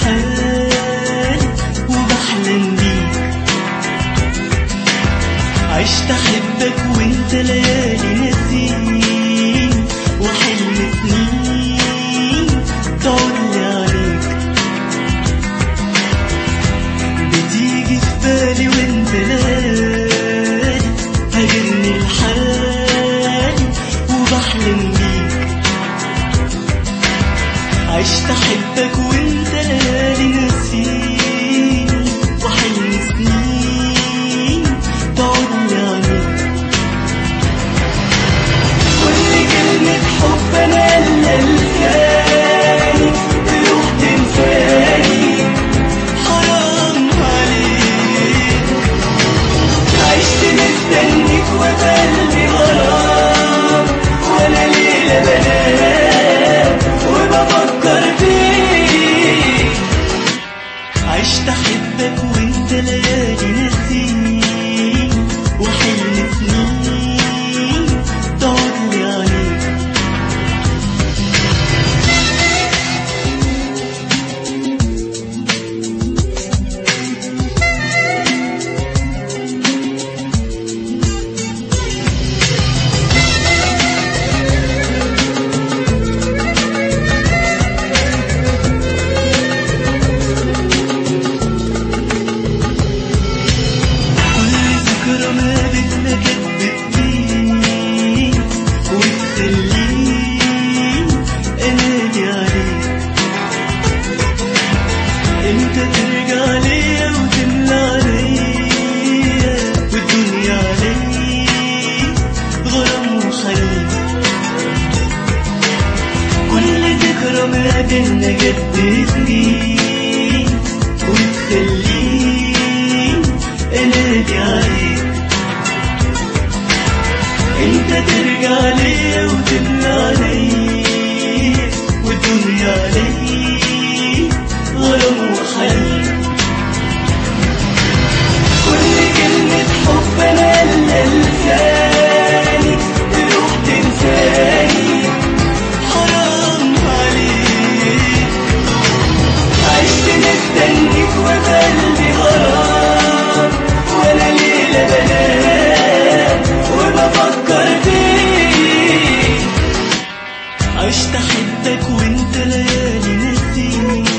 الحال وبحلم بيك. عشت احبك وانت ليالي نسيني، وحلم سنين تعودلي عليك. بتيجي في بالي وانت ليالي هاجرني الحال وبحلم بيك. عشت احبك وانت ليالي نسيني، وحلم سنين تعودلي عليك. كل كلمة حب انا قلقاني تروح تنساني، حرام عليك. عشت مستنيك وقلبي غرام، وانا ليلة بنام وبفكر فيك. عشت احبك وانت ليالي نسيني، وحلم سنين تعودلي عليك. انت ترجع ليا وتملى عليا، والدنيا عليا غرام وحنين. كل ذكرى ما بينا جد سنين، وتخليني انادي عليك. انت ترجع ليا وتملى عليا، والدنيا عليا غرام وحنين. كل كلمة حب انا لساني تروح تنساني، حرام عليك. عشت مستنيك وقلبي غرام، وانا ليلة بنام وبفكر فيك. عشت احبك وانت ليالي نسيني،